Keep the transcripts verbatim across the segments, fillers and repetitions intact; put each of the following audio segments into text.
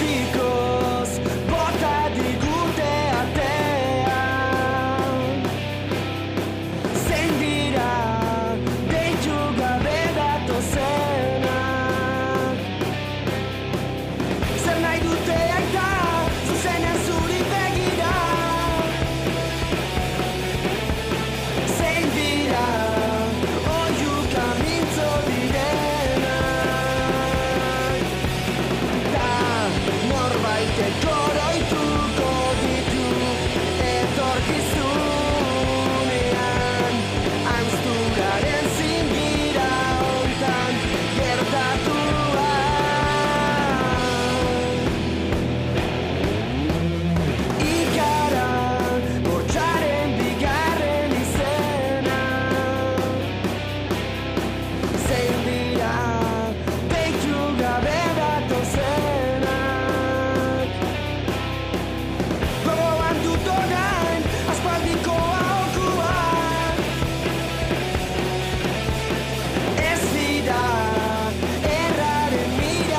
betikoz bota digute atean. Zein dira deitu gabe datozenak. Zer nahi dute aita zuzenean zuri begira. Zein dira oihuka mintzo direnak. Da norbaitek oroituko ditu etorkizunean. Anzturaren zingira hontan gertatua. Ikara bortxaren bigarren izena. Zein dira deitu gabe datozenak. Gogoan dut orain aspaldiko aholkuak. Ez dira erraren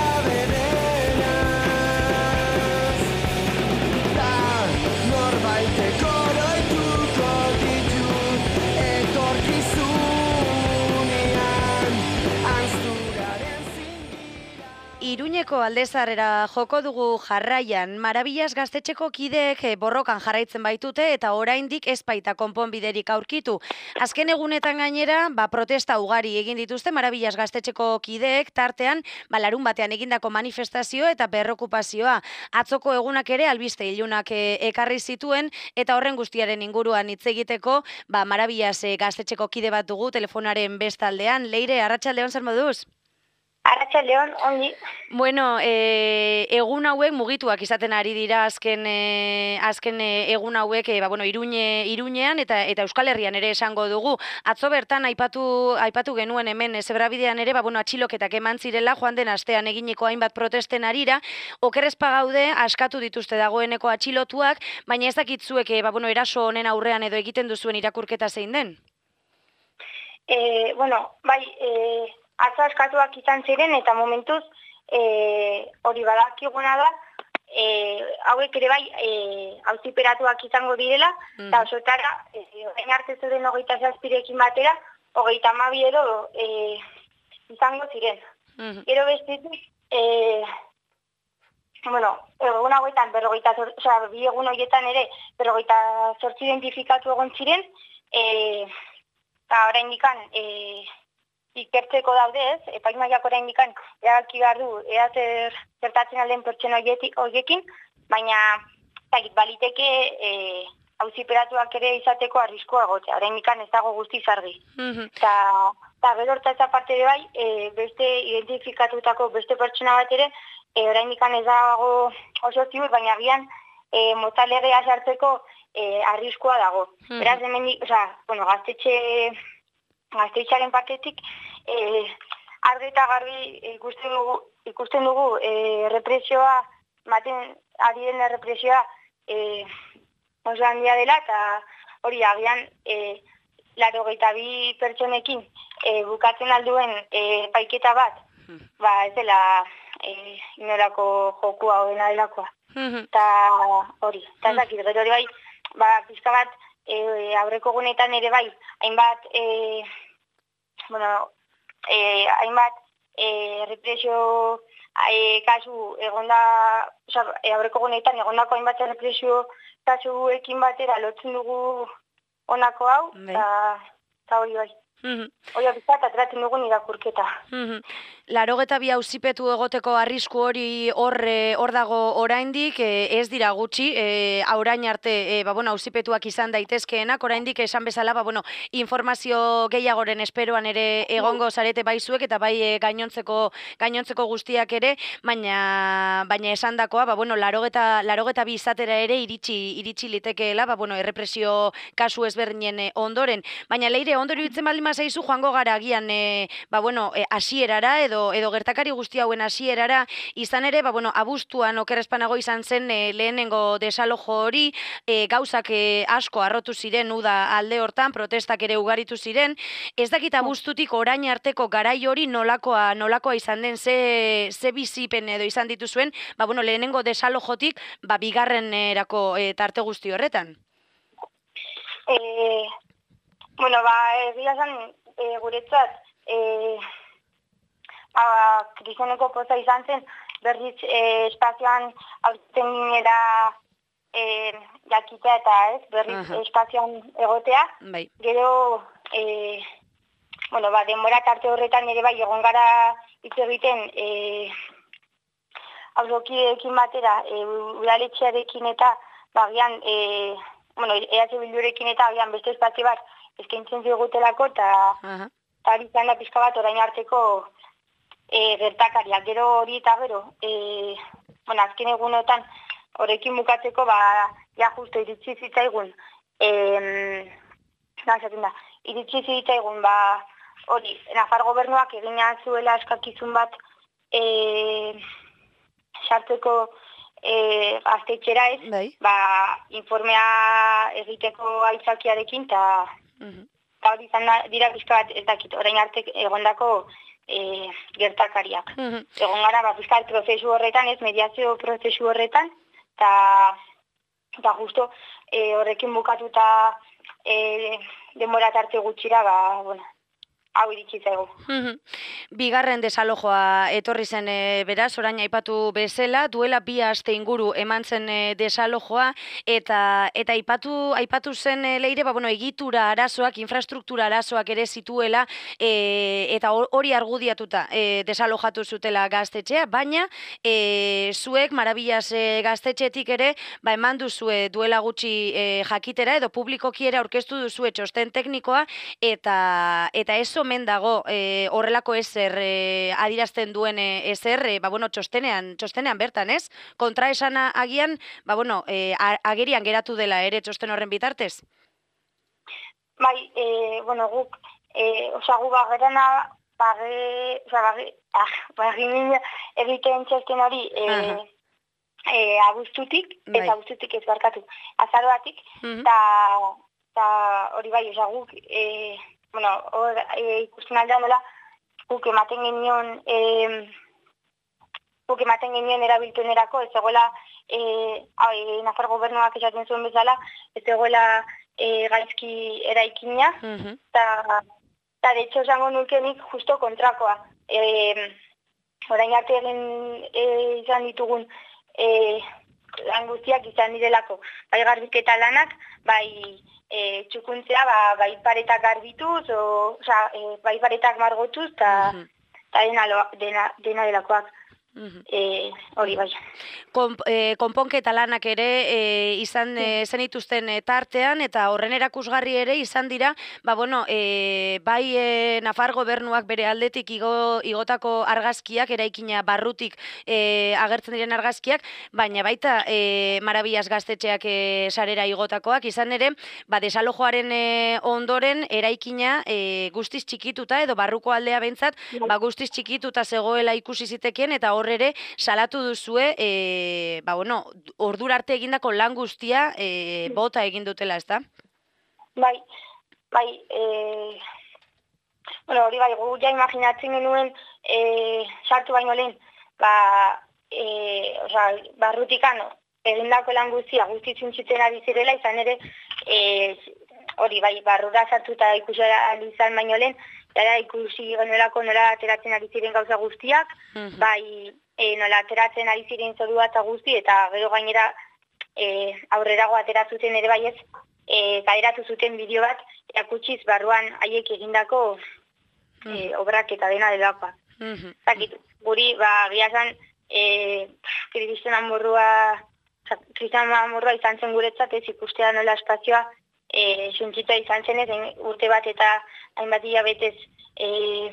miraberenaz. Da norbaitek oroituko ditu etorkizunean. Anzturaren zingira. Iruñeko aldezarrera joko dugu jarraian, Marabillas gaztetxeko kideek eh, borrokan jarraitzen baitute eta oraindik ez baita konponbiderik aurkitu. Azken egunetan gainera, ba, protesta ugari egin dituzte Marabillas gaztetxeko kideek, tartean, ba, larun batean egindako manifestazio eta berrokupazioa. Atzoko egunak ere albiste ilunak eh, ekarri zituen eta horren guztiaren inguruan hitz egiteko, ba, Marabillas eh, gaztetxeko kide bat dugu telefonaren bestaldean. Leire, arratsaldeon zer moduz? Arratsaldeon, ongi. Bueno, e, egun hauek mugituak izaten ari dira azken e, azken e, egun hauek e, ba, bueno, Iruñe, Iruñean eta eta Euskal Herrian ere esango dugu. Atzo bertan aipatu aipatu genuen hemen e, Zebrabidean ere ba, bueno, atxiloketak eman zirela joan den astean eginiko hainbat protesten arira. Okerrezpa gaude askatu dituzte dagoeneko atxilotuak, baina ez dakit zuek e, ba, bueno, eraso honen aurrean edo egiten duzuen irakurketa zein den. E, bueno, bai, e, atzo askatuak izan ziren eta momentuz e, hori badakiguna da, e, hauek ere bai e, auziperatuak izango direla, eta osotara, e, orain arte zeuden hogeita zazpirekin batera, hogeita hamabi edo e, izango ziren. Gero bestetik, e, bueno, egun hauetan, berrogeita, osea, bi egun horietan ere, berrogeita zortzi identifikatu egon ziren, e, eta orain dikan, e, ikertzeko daude ez, epaimaiak orain dikan, erabaki behar du, ea zer zertatzen alden pertsona horiekin, baina, zagit, baliteke, e, auziperatuak ere izateko arriskoa egotea, orain dikan ez dago guztiz argi. Eta, eta gero hortaz aparte de bai, e, beste identifikatutako beste pertsona bat ere, e, orain dikan ez dago oso ziur, baina agian, e, motalegea sartzeko e, arriskoa dago. Beraz, hemen, oza, bueno, gaztetxe, gaztetxaren partetik, e, argi eta garbi ikusten dugu, ikusten dugu e, represioa, maten ari den represioa e, oso handia dela, eta hori agian e, laurogeita bi pertsonekin e, bukatzen alduen e, paiketa bat, ba ez dela e, inolako jokua hodena delakoa. Eta hori, eta ez dakit, gero hori bai, ba, pizka bat, e, aurreko gunetan ere bai, hainbat, e, bueno, e, hainbat e, represio e, kasu egonda, oza, e, aurreko gunetan egondako hainbat represio kasuekin batera lotzen dugu honako hau, eta hori bai. Hori bizat, atratzen dugun irakurketa. Larogeta bi auzipetu egoteko arrisku hori hor hor dago oraindik, ez dira gutxi, orain arte ba bueno, auzipetuak izan daitezkeenak, oraindik esan bezala, ba bueno, informazio gehiagoren esperoan ere egongo zarete bai zuek eta bai gainontzeko gainontzeko guztiak ere, baina baina esandakoa, ba bueno, larogeta larogeta bi izatera ere iritsi iritsi litekeela, ba bueno, errepresio kasu ezberdinen ondoren, baina Leire ondo iruditzen baldin bazaizu joango gara agian e, ba bueno, e, hasierara edo edo gertakari guzti hauen hasierara, izan ere, ba bueno, abuztuan okerrespanago izan zen e, lehenengo desalojo hori, e, gauzak e, asko harrotu ziren uda alde hortan, protestak ere ugaritu ziren. Ez dakit abuztutik orain arteko garai hori nolakoa nolakoa izan den, ze ze bizipen edo izan dituzuen, ba bueno, lehenengo desalojotik, ba bigarrenerako e, tarte guzti horretan. Eh, bueno, ba, egia esan, e, guretzat, e, ba, krizeneko poza izan zen, berriz e, espazioan aurten ginera e, jakitea eta ez, berriz Aha. espazioan egotea. Bai. Gero, e, bueno, ba, denbora tarte horretan ere bai egon gara hitz egiten e, auzokideekin batera, e, udaletxearekin eta bagian, e, bueno, E H Bildurekin eta bagian beste espazio bat eskaintzen zigutelako eta Aha. hori izan da pixka bat orain arteko e, gertakariak. Gero hori eta gero, e, bueno, azken egunotan horrekin bukatzeko, ba, ja justo iritsi zitzaigun, e, da, iritsi zitzaigun, ba, hori, Nafar gobernuak egina zuela eskakizun bat e, sartzeko e, gaztetxera ez, Bai. ba, informea egiteko aitzakiarekin, eta Mhm. hori izan da, dira pixka bat ez dakit, orain arte egondako e, gertakariak. Mhm. Egon gara, ba, pixka bat prozesu horretan, ez, mediazio prozesu horretan, eta eta justo e, horrekin bukatuta e, denbora tarte gutxira, ba, bueno, hau iritsi zaigu. Mhm. Bigarren desalojoa etorri zen e, beraz, orain aipatu bezala, duela bi aste inguru eman zen e, desalojoa, eta eta aipatu aipatu zen e, Leire, ba, bueno, egitura arazoak, infrastruktura arazoak ere zituela, e, eta hori argudiatuta e, desalojatu zutela gaztetxea, baina e, zuek Marabillas e, gaztetxetik ere, ba, eman duzue duela gutxi e, jakitera, edo publikoki ere aurkeztu duzue txosten teknikoa, eta eta ez omen dago e, horrelako ezer e, adirazten duen e, ezer, e, ba, bueno, txostenean, txostenean bertan, ez? Kontraesana agian, ba, bueno, e, agerian geratu dela ere txosten horren bitartez? Bai, e, bueno, guk, e, oza, gu bagerana, bage, oza, bage, ah, bagin egiten txosten hori, e, e, abuztutik, Bai. ez abuztutik ez barkatu, azaroatik, Mhm. eta hori bai, oza, guk, e, bueno, hor e, ikusten aldean dela, guk ematen genion, e, guk ematen genion erabilpenerako, ez egoela, e, e, Nafar gobernuak esaten zuen bezala, ez egoela e, gaizki eraikina, Mhm. eta, eta de hecho esango nukenik justo kontrakoa. E, orain arte egin e, izan ditugun e, lan guztiak izan direlako, bai garbiketa lanak, bai e, txukuntzea, ba, bai paretak garbituz, o, oza, e, bai paretak margotuz, eta Mhm. dena, lo- dena, dena delakoak. Mhm. E, hori bai. Kon, e, konponketa lanak ere e, izan e, zenituzten e, tartean, eta horren erakusgarri ere izan dira, ba bueno, e, bai e, Nafar gobernuak bere aldetik igo, igotako argazkiak, eraikina barrutik e, agertzen diren argazkiak, baina baita e, Marabillas gaztetxeak e, sarera igotakoak, izan ere, ba desalojoaren e, ondoren eraikina e, guztiz txikituta, edo barruko aldea behintzat, ba guztiz txikituta zegoela ikusi zitekien, eta hor ere salatu duzue, e, ba bueno, ordura arte egindako lan guztia e, bota egin dutela, ezta? Bai, bai, e, bueno, hori bai, gu ja imaginatzen genuen e, sartu baino lehen, ba, e, oza, barrutikan egindako lan guztia guzti zintzitzen ari zirela, izan ere, e, hori bai, barrura sartuta ikusi izan baino lehen, gara ikusi genuelako nola ateratzen ari ziren gauza guztiak, Mhm. bai e, nola ateratzen ari ziren zorua eta guzti, eta gero gainera e, aurrerago ateratzen ere bai ez, e, kaderatu zuten bideo bat, erakutsiz barruan haiek egindako e, obrak eta dena delakoa. Mhm. Zakit, guri, ba, giazan, e, kristien amorrua, kristien amorrua izan zen guretzat, ez ikustea nola espazioa, e, suntzita izan zen ez, urte bat eta hainbat hilabetez e,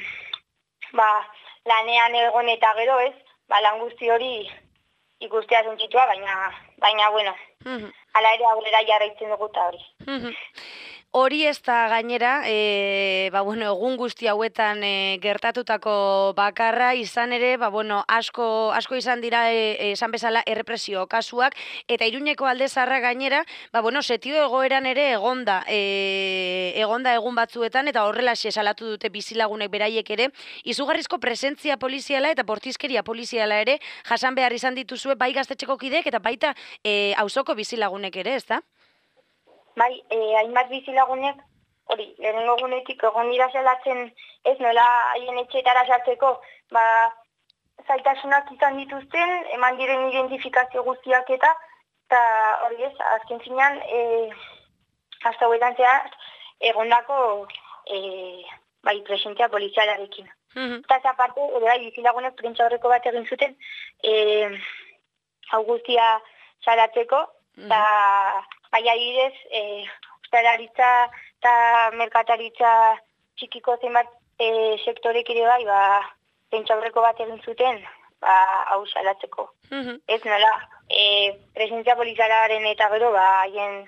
ba, lanean egon eta gero ez, ba, lan guzti hori ikustea suntzitua, baina, baina, bueno, Mhm. hala ere aurrera jarraitzen dugu eta hori. Mhm. Hori ez da gainera, e, ba, bueno, egun guzti hauetan e, gertatutako bakarra, izan ere, ba, bueno, asko, asko izan dira, e, esan bezala, errepresio kasuak, eta Iruñeko Alde Zaharra gainera, ba, bueno, setio egoeran ere egonda, e, egonda egun batzuetan, eta horrelaxe salatu dute bizilagunek beraiek ere, izugarrizko presentzia poliziala eta bortizkeria poliziala ere, jasan behar izan dituzue, bai gaztetxeko kideek, eta baita e, auzoko bizilagunek ere, ez da? Bai, eh, hainbat bizilagunek, hori, lehenengo egunetik egon dira salatzen ez nola haien etxeetara sartzeko, ba, zaitasunak izan dituzten, eman diren identifikazio guztiak eta, eta hori ez, azken zinean, eh, hasta huetan zehar, egondako, eh, bai, presentzia polizialarekin. Mhm. Eta esa parte, ere bai, bizilagunek prentsa horreko bat egin zuten, eh, hau guztia salatzeko, eta bai adibidez, eh, ostalaritza eta merkataritza txikiko zenbat eh, sektorek ere bai, ba, pentsaurreko bat egin zuten, ba, hau salatzeko. Mhm. Ez nola, eh, presentzia polizalaren eta gero, ba, haien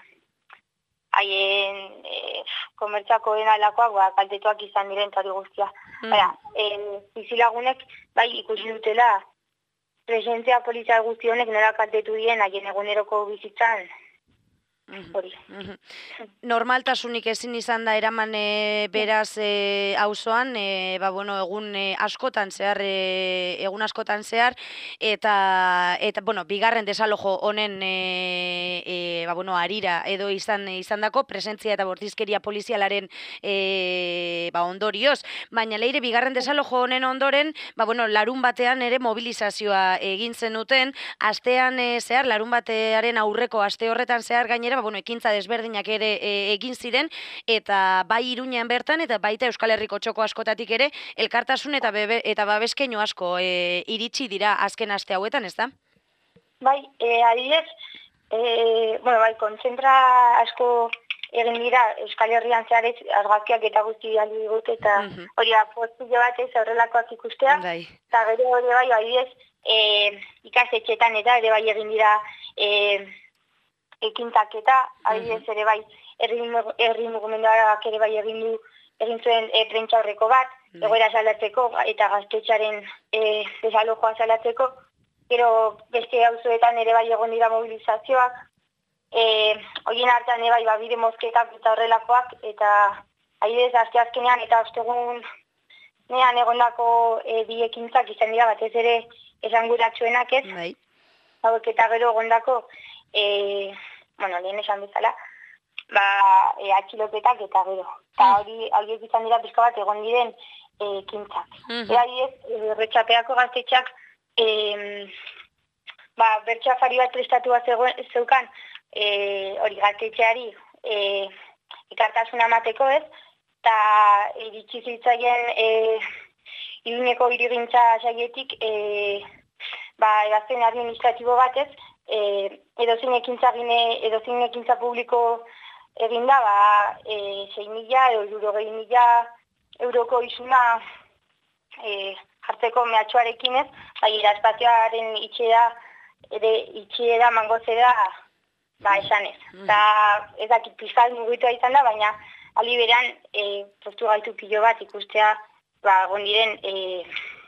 haien eh, komertzakoen alakoak, ba, kaltetuak izan diren eta hori guztia. Mhm. Baina, eh, bizilagunek, bai, ikusi dutela, presentzia polizal guzti honek nola kaltetu dien haien eguneroko bizitzan, hori. Normaltasunik ezin izan da eraman e, beraz e, auzoan, e, ba, bueno, egun e, askotan zehar, e, egun askotan zehar, eta, eta bueno, bigarren desalojo honen e, e, ba, bueno, arira edo izan izandako presentzia eta bortizkeria polizialaren e, ba, ondorioz, baina leire bigarren desalojo honen ondoren, ba, bueno, larun batean ere mobilizazioa egin zenuten, astean e, zehar, larun batearen aurreko aste horretan zehar gainera, ba, bueno, ekintza desberdinak ere e, egin ziren, eta bai Iruñean bertan, eta baita Euskal Herriko txoko askotatik ere, elkartasun eta, bebe, eta babeskeinu asko e, iritsi dira azken aste hauetan, ez da? Bai, e, adibidez, e, bueno, bai, kontzentra asko egin dira Euskal Herrian zehar ez, argazkiak eta guzti aldi dut, eta Mhm. hori apostile bat ez horrelakoak ikustea, Bai. eta gero hori bai, adibidez, e, ikastetxetan eta ere bai egin dira e, ekintzak eta, adibidez ere bai, herri herri mugimenduak ere bai egin du egin zuen e, prentsa horreko bat, Bai. egoera salatzeko eta gaztetxaren e, desalojoa salatzeko, gero beste auzoetan ere bai egon dira mobilizazioak, e, horien artean ere bai, ba, bide mozketak eta horrelakoak, eta adibidez aste azkenean eta ostegun nean egondako e, bi ekintzak izan dira batez ere esanguratsuenak ez, Bai. hauek eta gero egondako E, bueno, lehen esan bezala, ba, e, atxiloketak eta gero. Eta hori, horiek izan dira pizka bat egon diren e, ekintzak. Mhm. Eta ez, Retxapeako gaztetxak, e, ba, bertxafari bat prestatua zeukan, e, hori gaztetxeari, e, ekartasuna emateko ez, eta iritsi zitzaien e, Iruñeko hirigintza saietik, e, ba, ebazpen administratibo batez, E, edozein ekintza gine, edozein ekintza publiko eginda, ba, e, sei mila edo hirurogei mila euroko isuna e, jartzeko mehatxuarekin ez, bai, espazioaren itxera, ere itxera mango zera, ba, esan ez. Eta ez dakit pizkal mugitua izan da, baina aldi berean e, postu gaitu pilo bat ikustea, ba, egon diren, e,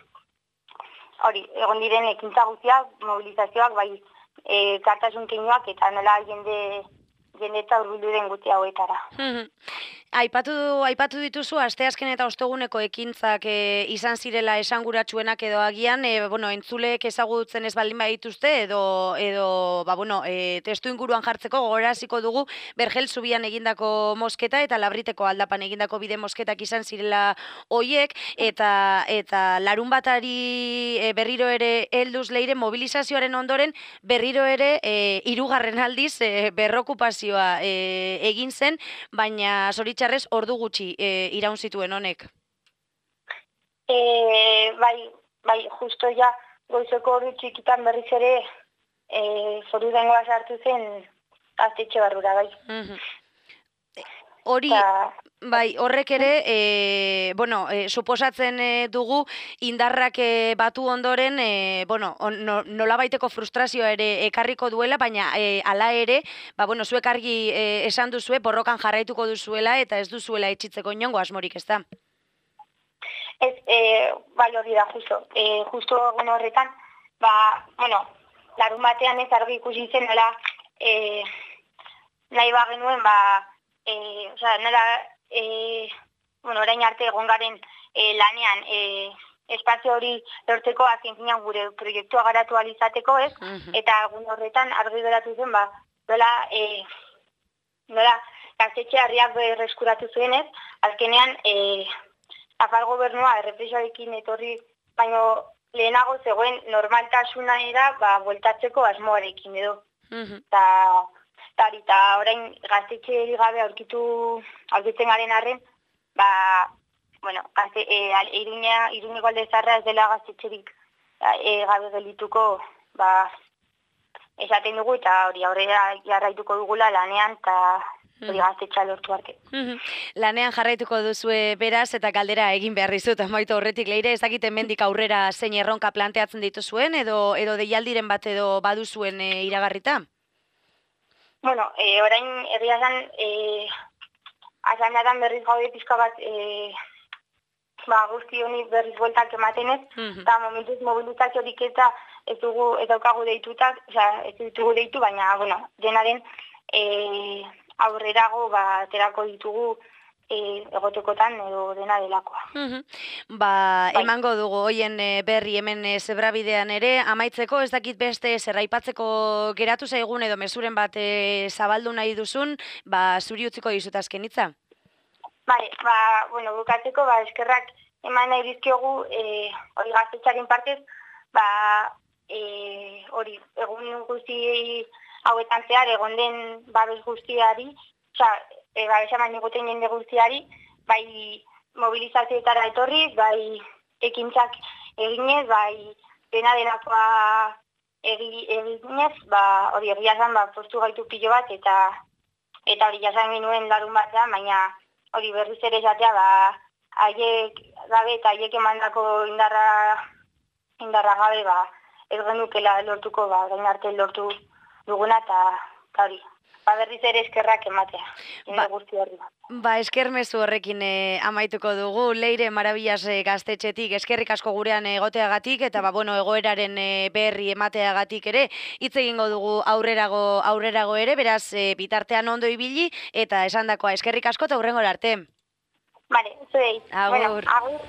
hori, egon diren ekintza guztiak, mobilizazioak, bai, E, kartasun keinuak eta nola jende jende eta urbildu den guzti hauetara. Aipatu, aipatu dituzu, asteazken eta osteguneko ekintzak e, izan zirela esanguratsuenak edo agian, e, bueno, entzuleek ezagutzen ez baldin badituzte, edo, edo ba, bueno, e, testu inguruan jartzeko gogoraziko dugu Bergel Zubian egindako mosketa eta Labriteko aldapan egindako bide mosketak izan zirela hoiek, eta, eta larun batari e, berriro ere helduz leire mobilizazioaren ondoren berriro ere e, hirugarren aldiz e, berrokupazioa e, egin zen, baina zoritxarrez ordu gutxi e, iraun zituen honek. E, bai, bai, justo ja goizeko ordu txikitan berriz ere e, foru dengoa sartu zen gaztetxe barrura, bai. Mhm. hori... Ta... Bai, horrek ere, e, bueno, e, suposatzen e, dugu indarrak e, batu ondoren, e, bueno, on, no, nolabaiteko frustrazioa ere ekarriko duela, baina e, hala ere, ba, bueno, zuek argi e, esan duzue, borrokan jarraituko duzuela eta ez duzuela etxitzeko inongo asmorik, ez da? Ez, e, bai hori da, justo. E, justo egun horretan, ba, bueno, larun batean ez argi ikusi zen, nola, e, nahi ba genuen, ba, e, oza, nola, E, bueno, orain arte egon garen e, lanean e, espazio hori lortzeko azken finean gure proiektua garatu alizateko, ez? Uh-huh. Eta egun horretan argi geratu zen, ba, nola, e, nola, gaztetxe harriak berreskuratu zuen, ez? Azkenean, e, Afar gobernua errepresioarekin etorri, baino lehenago zegoen normaltasunera, ba, bueltatzeko asmoarekin edo. Uh-huh. Ta, Tari, eta orain gaztetxe gabe aurkitu aurkitzen garen arren, ba, bueno, gazte, e, Iruña, Iruñeko alde zarra ez dela gaztetxerik e, gabe gelituko, ba, esaten dugu, eta hori aurrera jarraituko dugula lanean, eta hori gaztetxa lortu arte. Lanean jarraituko duzue beraz, eta galdera egin behar dizut, amaitu horretik leire, ez dakiten mendik aurrera zein erronka planteatzen dituzuen, edo, edo deialdiren bat edo baduzuen e, iragarrita? Bueno, e, orain egia zan, e, azanadan berriz gaude pizka bat, e, ba, guzti honi berriz bueltak ematen ez, eta uh-huh. momentuz mobilizaziorik eta ez dugu, ez daukagu deitutak, oza, ez ditugu deitu, baina, bueno, dena den, e, aurrerago, ba, terako ditugu, e, egotekotan edo dena delakoa. Uh-huh. Ba, bai. Emango dugu hoien e, berri hemen e, zebrabidean ere, amaitzeko ez dakit beste zerraipatzeko geratu zaigun edo mezuren bat e, zabaldu nahi duzun, ba, zuri utziko dizut azken hitza? Bale, ba, bueno, bukatzeko, ba, eskerrak eman nahi dizkiogu, e, hori gaztetxaren partez, ba, e, hori, egun guzti hauetan zehar, egon den babes guztiari, oza, e, babesa manikoten jende guztiari, bai mobilizazioetara etorriz, bai ekintzak eginez, bai dena denakoa egi, eginez, ba, hori egia zan, ba, postu gaitu pilo bat, eta eta hori jasan genuen larun batean, baina hori berriz ere esatea, ba, haiek gabe eta haiek emandako indarra, indarra gabe, ba, ez genukela lortuko, ba, gain arte lortu duguna, eta hori. Ba, berriz ere eskerrak ematea. Ba, ba esker mezu horrekin e, amaituko dugu. Leire Marabillas e, gaztetxetik eskerrik asko gurean egoteagatik eta ba, bueno, egoeraren e, berri emateagatik ere hitz egingo dugu aurrerago aurrerago ere, beraz e, bitartean ondo ibili eta esandakoa eskerrik asko eta hurrengora arte. Vale, zuei. Agur. Bueno, agur.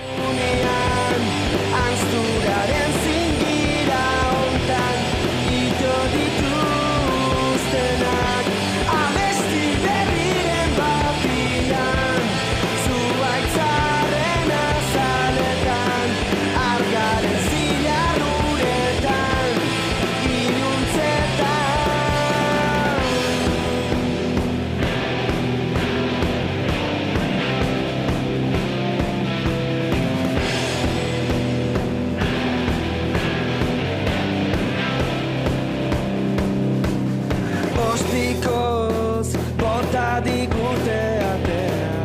Ostikoz bota digute atea,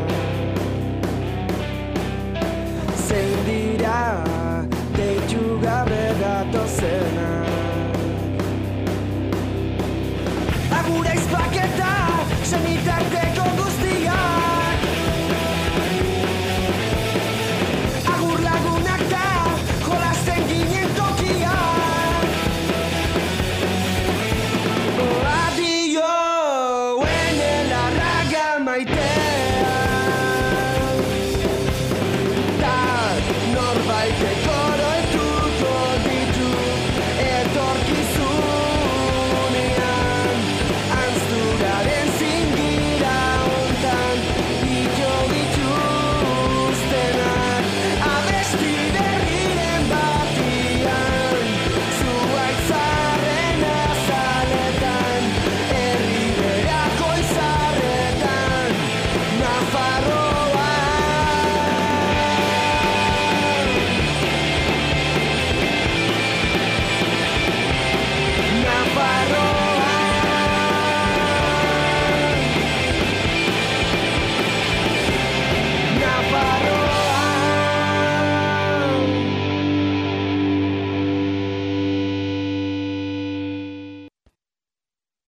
zein dira deitu gabe datozena. Agura izpaketa, zenitarte